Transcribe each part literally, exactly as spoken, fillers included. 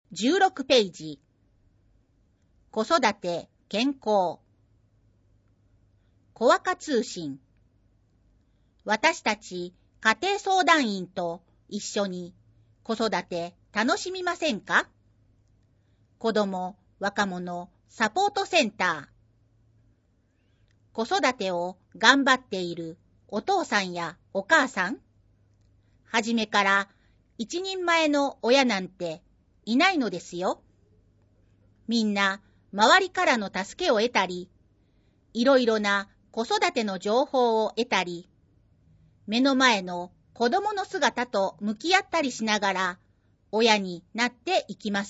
じゅうろくページ。子育て、健康。小若通信。私たち家庭相談員と一緒に子育て楽しみませんか？子ども・若者サポートセンター。子育てを頑張っているお父さんやお母さん、はじめから一人前の親なんていないのですよ。みんな周りからの助けを得たり、いろいろな子育ての情報を得たり、目の前の子供の姿と向き合ったりしながら親になっていきます。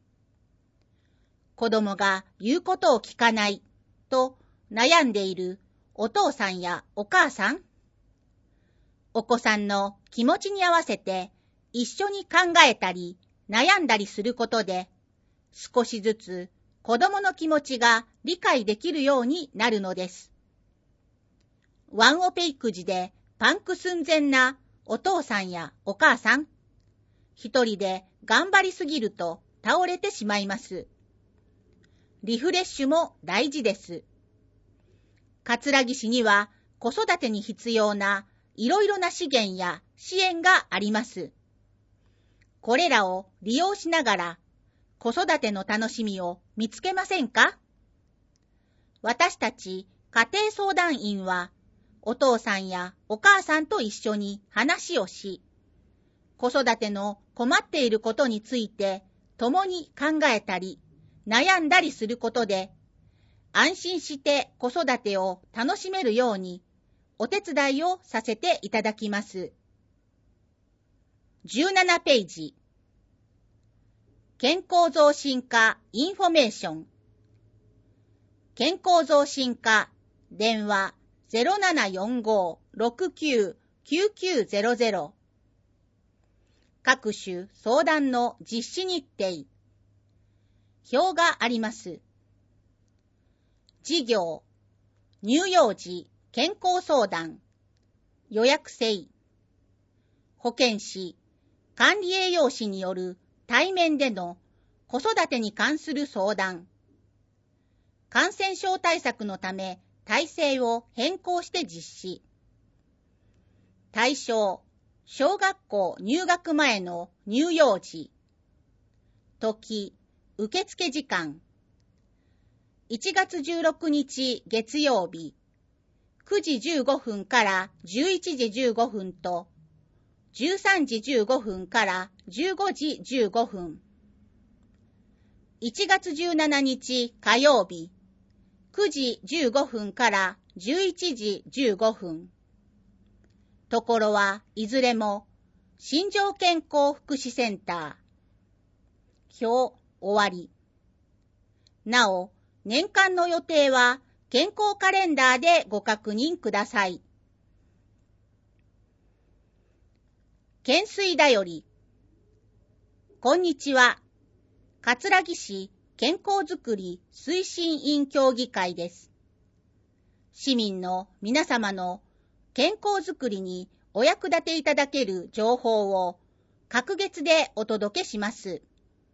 子供が言うことを聞かないと悩んでいるお父さんやお母さん、お子さんの気持ちに合わせて一緒に考えたり悩んだりすることで、少しずつ子供の気持ちが理解できるようになるのです。ワンオペ育児でパンク寸前なお父さんやお母さん、一人で頑張りすぎると倒れてしまいます。リフレッシュも大事です。葛城市には子育てに必要ないろいろな資源や支援があります。これらを利用しながら子育ての楽しみを見つけませんか？私たち家庭相談員はお父さんやお母さんと一緒に話をし、子育ての困っていることについて共に考えたり悩んだりすることで、安心して子育てを楽しめるようにお手伝いをさせていただきます。じゅうななページ。健康増進課インフォメーション。健康増進課電話 ゼロななよんご ろくきゅう きゅうきゅうゼロゼロ。各種相談の実施日程。表があります。事業、乳幼児健康相談、予約制、保健師、管理栄養士による対面での子育てに関する相談、感染症対策のため体制を変更して実施、対象、小学校入学前の乳幼児、時、受付時間、いちがつじゅうろくにち月曜日、くじじゅうごふんからじゅういちじじゅうごふんと、じゅうさんじじゅうごふんからじゅうごじじゅうごふん。いちがつじゅうしちにち火曜日、くじじゅうごふんからじゅういちじじゅうごふん。ところはいずれも、新庄健康福祉センター。表、終わり。なお、年間の予定は健康カレンダーでご確認ください。懸垂だより。こんにちは。葛城市健康づくり推進委員協議会です。市民の皆様の健康づくりにお役立ていただける情報を隔月でお届けします。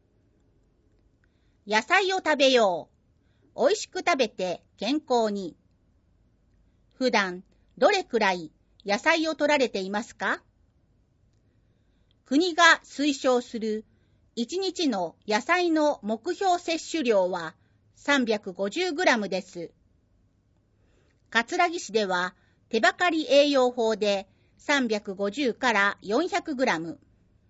野菜を食べよう。おいしく食べて健康に。普段どれくらい野菜を取られていますか？国が推奨するいちにちの野菜の目標摂取量は さんびゃくごじゅうグラム です。葛城市では手ばかり栄養法でさんびゃくごじゅうからよんひゃくグラム。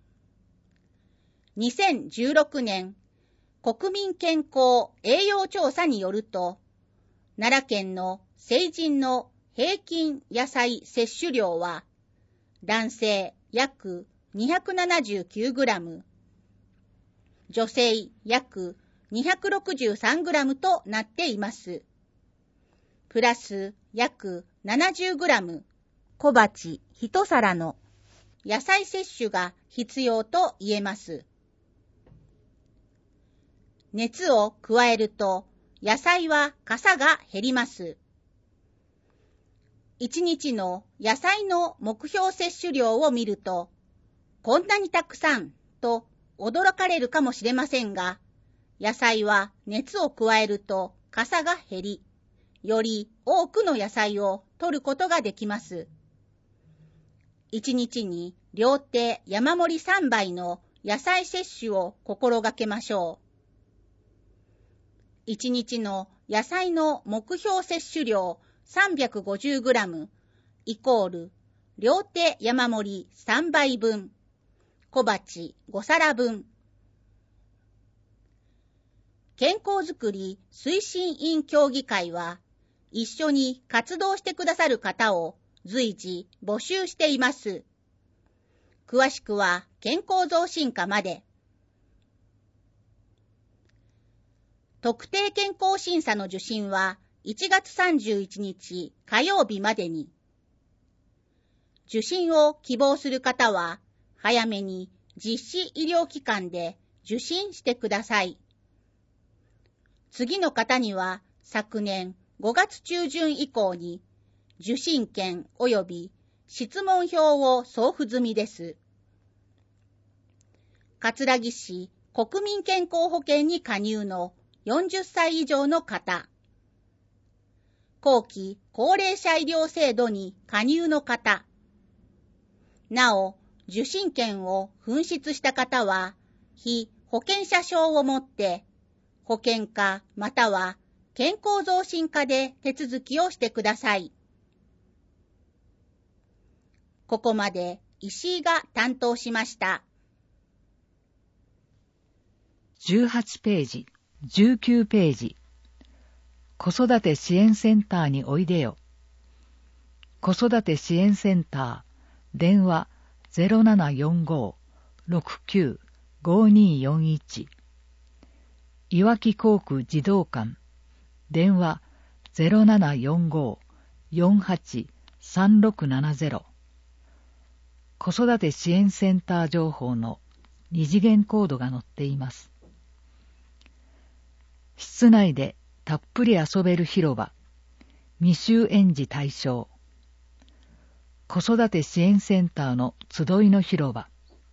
にせんじゅうろくねん国民健康栄養調査によると、奈良県の成人の平均野菜摂取量は、男性約 にひゃくななじゅうきゅうグラム、女性約 にひゃくろくじゅうさんグラム となっています。プラス約 ななじゅうグラム、小鉢一皿の野菜摂取が必要と言えます。熱を加えると野菜は傘が減ります。いちにちの野菜の目標摂取量を見ると、こんなにたくさんと驚かれるかもしれませんが、野菜は熱を加えると傘が減り、より多くの野菜を摂ることができます。いちにちに両手山盛りさんばいの野菜摂取を心がけましょう。いちにちの野菜の目標摂取量 さんびゃくごじゅうグラム イコール両手山盛りさんばいぶん、小鉢ごさらぶん。健康づくり推進委員協議会は、一緒に活動してくださる方を随時募集しています。詳しくは健康増進課まで。特定健康審査の受診はいちがつさんじゅういちにち火曜日までに。受診を希望する方は、早めに実施医療機関で受診してください。次の方には、昨年ごがつちゅうじゅん以降に、受診券及び質問票を送付済みです。葛城市国民健康保険に加入のよんじゅっさい以上の方、後期高齢者医療制度に加入の方、なお、受診券を紛失した方は、被保険者証を持って、保険課または健康増進課で手続きをしてください。ここまで石井が担当しました。 じゅうはちページ、じゅうきゅうページ。子育て支援センターにおいでよ。子育て支援センター、電話 ゼロななよんご ろくきゅう ごによんいち。いわき航空児童館、電話 ゼロななよんご よんはち さんろくななゼロ。子育て支援センター情報の二次元コードが載っています。室内でたっぷり遊べる広場、未就園児対象。子育て支援センターの集いの広場。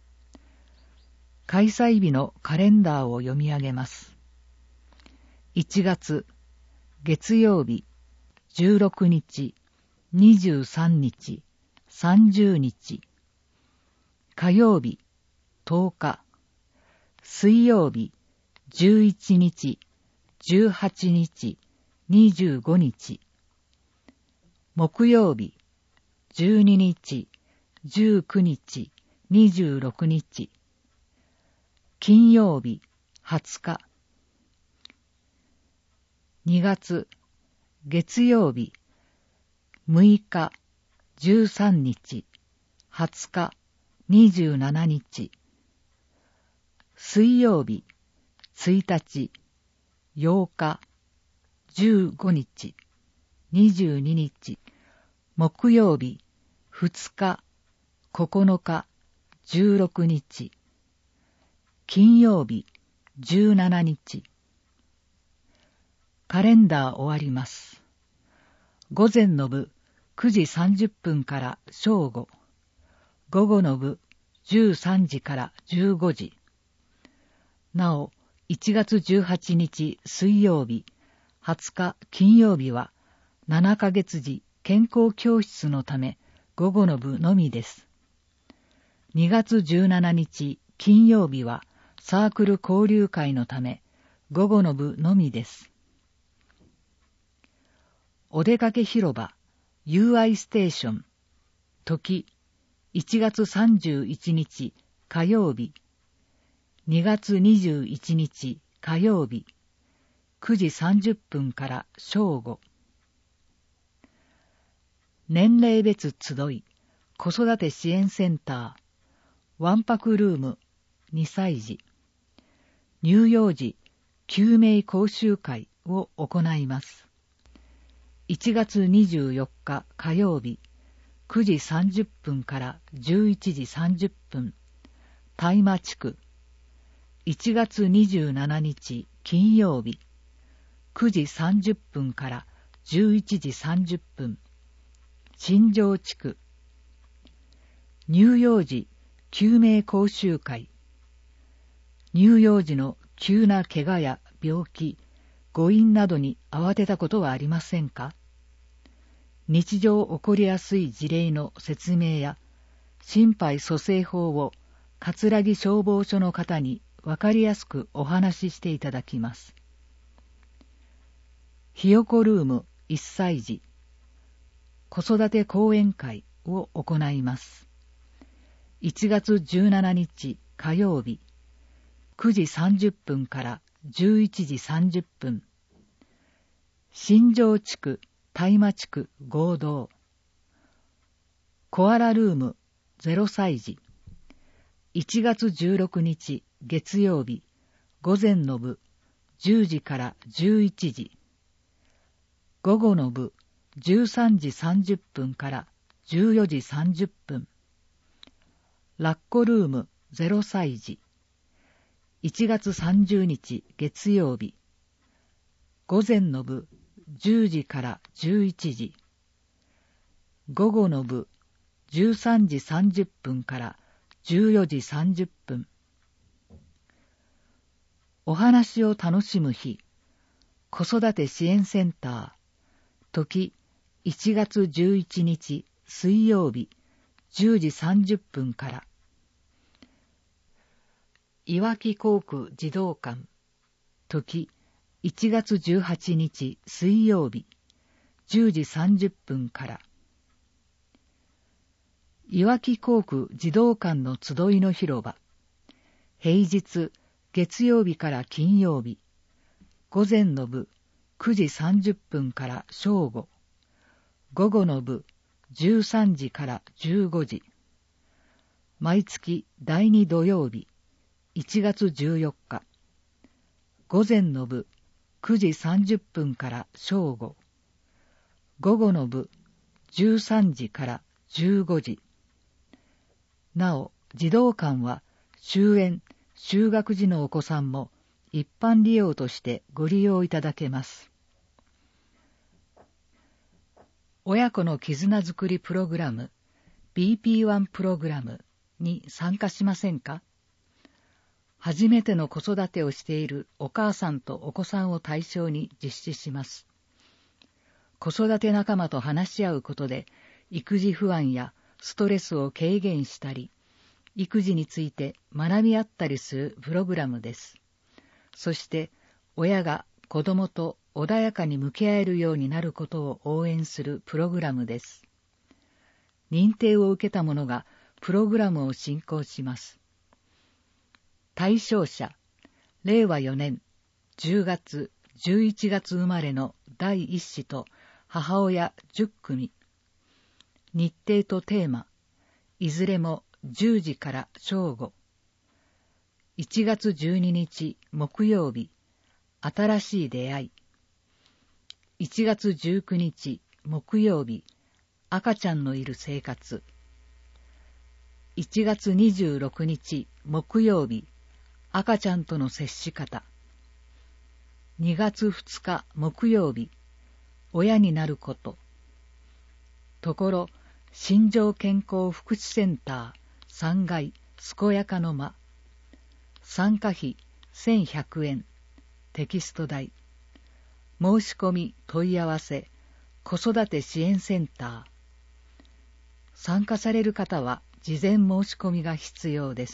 開催日のカレンダーを読み上げます。いちがつ、月曜日、じゅうろくにち、にじゅうさんにち、さんじゅうにち。火曜日、とおか。水曜日、じゅういちにち、じゅうはちにち、にじゅうごにち。木曜日、じゅうににち、じゅうくにち、にじゅうろくにち。金曜日、はつか。にがつ、月曜日、むいか、じゅうさんにち、はつか、にじゅうしちにち。水曜日、ついたち、ようか、じゅうごにち、にじゅうににち。木曜日、ふつか、ここのか、じゅうろくにち。金曜日、じゅうしちにち。カレンダー終わります。午前の部くじさんじゅっぷんから正午。午後の部じゅうさんじからじゅうごじ。なお、いちがつじゅうはちにち水曜日、はつか金曜日はななかげつじ健康教室のため午後の部のみです。にがつじゅうしちにち金曜日はサークル交流会のため午後の部のみです。お出かけ広場 ユーアイ ステーション時いちがつさんじゅういちにち火曜日、にがつにじゅういちにち火曜日、くじさんじゅっぷんから正午。年齢別集い子育て支援センターわんぱくルームにさいじ乳幼児救命講習会を行います。いちがつにじゅうよっか火曜日くじさんじゅっぷんからじゅういちじさんじゅっぷん大麻地区。いちがつにじゅうしちにち金曜日くじさんじゅっぷんからじゅういちじさんじゅっぷん新庄地区。乳幼児救命講習会。 乳幼児の急な怪我や病気、誤飲などに慌てたことはありませんか？日常起こりやすい事例の説明や心肺蘇生法を葛城消防署の方にわかりやすくお話ししていただきます。ひよこルームいっさい児子育て講演会を行います。いちがつじゅうしちにち火曜日、くじさんじゅっぷんからじゅういちじさんじゅっぷん、新庄地区大麻地区合同。コアラルームゼロさい児、いちがつじゅうろくにち月曜日、午前の部じゅうじからじゅういちじ、午後の部じゅうさんじさんじゅっぷんからじゅうよじさんじゅっぷん。ラッコルームゼロさい児、いちがつさんじゅうにち月曜日、午前の部じゅうじからじゅういちじ、午後の部じゅうさんじさんじゅっぷんからじゅうよじさんじゅっぷん。お話を楽しむ日、子育て支援センター、時いちがつじゅういちにち水曜日じゅうじさんじゅっぷんから。いわき航空児童館、時いちがつじゅうはちにち水曜日じゅうじさんじゅっぷんから。いわき航空児童館の集いの広場、平日月曜日から金曜日、午前の部くじさんじゅっぷんから正午、午後の部じゅうさんじからじゅうごじ。毎月だいに土曜日、いちがつじゅうよっか、午前の部くじさんじゅっぷんから正午、午後の部じゅうさんじからじゅうごじ。なお、児童館は終園・就学時のお子さんも一般利用としてご利用いただけます。親子の絆づくりプログラム ビーピーワン プログラムに参加しませんか？初めての子育てをしているお母さんとお子さんを対象に実施します。子育て仲間と話し合うことで育児不安やストレスを軽減したり、育児について学び合ったりするプログラムです。そして親が子供と穏やかに向き合えるようになることを応援するプログラムです。認定を受けた者がプログラムを進行します。対象者、れいわよねんじゅうがつ、じゅういちがつ生まれのだいいっ子と母親じゅっくみ。日程とテーマ、いずれもじゅうじから正午。いちがつじゅうににち木曜日、新しい出会い。いちがつじゅうくにち木曜日、赤ちゃんのいる生活。いちがつにじゅうろくにち木曜日、赤ちゃんとの接し方。にがつふつか木曜日、親になること。ところ、新庄健康福祉センターさんがい健やかの間。参加費せんひゃくえん、テキスト代。申し込み問い合わせ、子育て支援センター。参加される方は事前申し込みが必要です。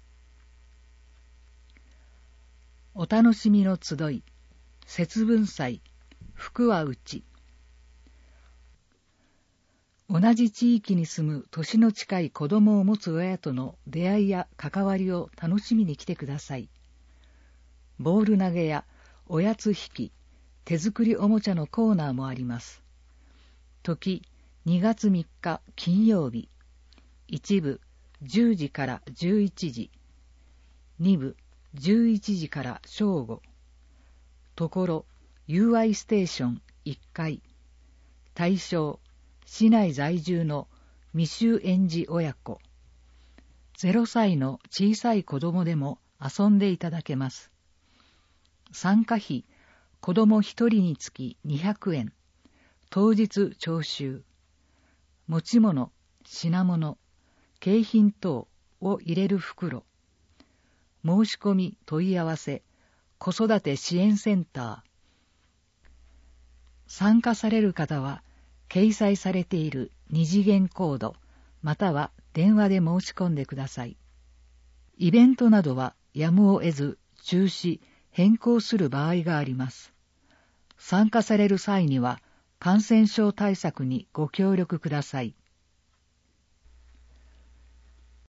お楽しみの集い、節分祭、福は内。同じ地域に住む年の近い子供を持つ親との出会いや関わりを楽しみに来てください。ボール投げやおやつ引き、手作りおもちゃのコーナーもあります。時にがつみっか金曜日、一部じゅうじからじゅういちじ、二部じゅういちじから正午。ところ ユーアイ ステーションいっかい。対象市内在住の未就園児親子。ゼロさいの小さい子供でも遊んでいただけます。参加費、子供一人につきにひゃくえん。当日徴収。持ち物、品物、景品等を入れる袋。 申し込み問い合わせ子育て支援センター。参加される方は掲載されている二次元コードまたは電話で申し込んでください。イベントなどはやむを得ず中止、変更する場合があります。参加される際には感染症対策にご協力ください。